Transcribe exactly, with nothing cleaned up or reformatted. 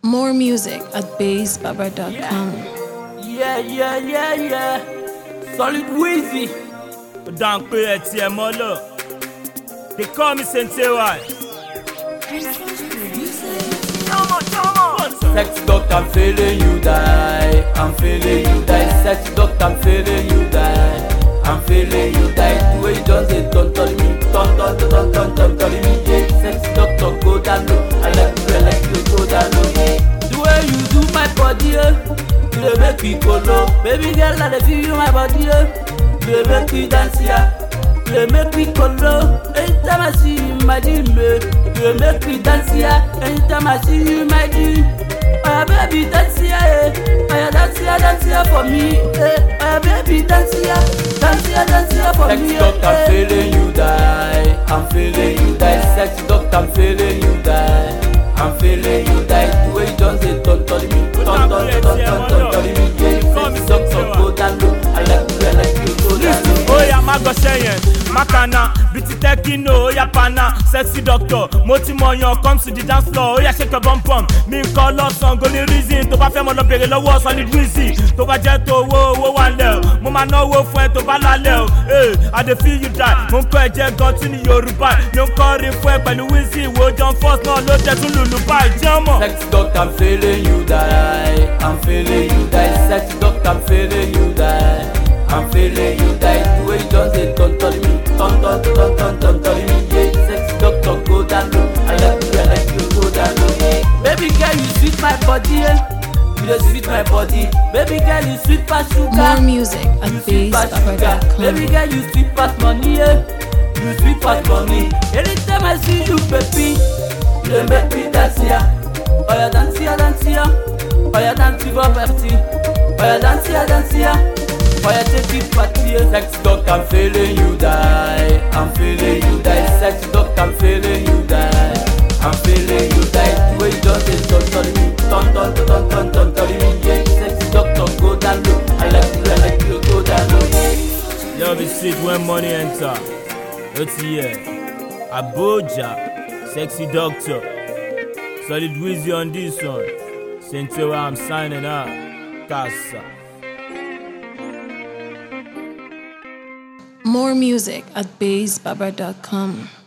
More music at bass baba dot com. Yeah, yeah, yeah, yeah. Solid Wheezy. Don't pay a T M L. They call me Sentewa. Sex doctor, I'm feeling you die. I'm feeling you die. Sex doctor, I'm feeling you die. I'm feeling you die. The way you just say, don't tell me, don't, don't, don't, don't, don't tell me. Yeah. Sex doctor, go down low. I like you, I like you, go down low. The way you do my body, yeah. You dey make me go low. Baby girl, I dey feel you my body, yeah. You dey make me dance, yeah. You dey make me go low. Anytime I see you in my dream, yeah. You dey make me dance, yeah. Anytime I see you in my dream. Oh yeah, baby, dance here, eh. Oh yeah, dance here, dance here for me, eh. Oh yeah, baby, dance here, dance here, dance here for me, eh. Sex doctor, I'm feeling you die. I'm feeling you die. Sex doctor, I'm feeling you die. I'm feeling you die. The way you just say, don't tell me, don't, don't, don't, don't, don't tell me, yeah. Sex doctor, go down low. I like you, I like you, go down low. Oh yeah, my God, saying, Makana, biti tekino, oh yeah, pana, sexy doctor, moti moyon, come to the dance floor, oh yeah, shake your bum bum, me call up song, only reason, to ba fe mo lo bere lowo, Solid Wheezy, to ba je to wo, wo wan le, mo ma no wo fun e to ba la le, eh, I dey feel you die, mo ko eje gan ti ni Yoruba, mo ko rin fun e pẹ̀lú Wheezy, wo John Fox náà ló jẹ tún lulu báyìí, jamo. Sex doctor, I'm feeling you die, I'm feeling you die, sex doctor, I'm feeling you die. I'm feeling you die. The way you just say, don't tell me, don't, don't, don't, don't, don't tell me, yeah. Sex doctor, go down low. I like you, I like you, go down low. Baby girl, you sweet my body, yeah. You just sweet my body. Baby girl, you sweet past sugar. More music at You sweet bass past baba dot sugar. com. Baby girl, you sweet past money, yeah. You sweet past money. Anytime I see you, baby, you dey make me dance, yeah. Oh yeah, dance here, dance here. Oh yeah, dance for party. Oh yeah, dance here, dance here. Oh yeah, take it party. Sex doctor, I'm feeling you die. I'm feeling you die. Sex doctor, I'm feeling you die. I'm feeling you die. The way you just say, don't tell me, don't, don't, don't, don't, don't tell me, yeah. Sex doctor, go down low. I like you, I like you, go down low. Love is sweet when money enter. Let's hear Abuja, sexy doctor, Solid Wheezy on this one. Sentewa, I'm signing out. Casa. More music at bass baba dot com.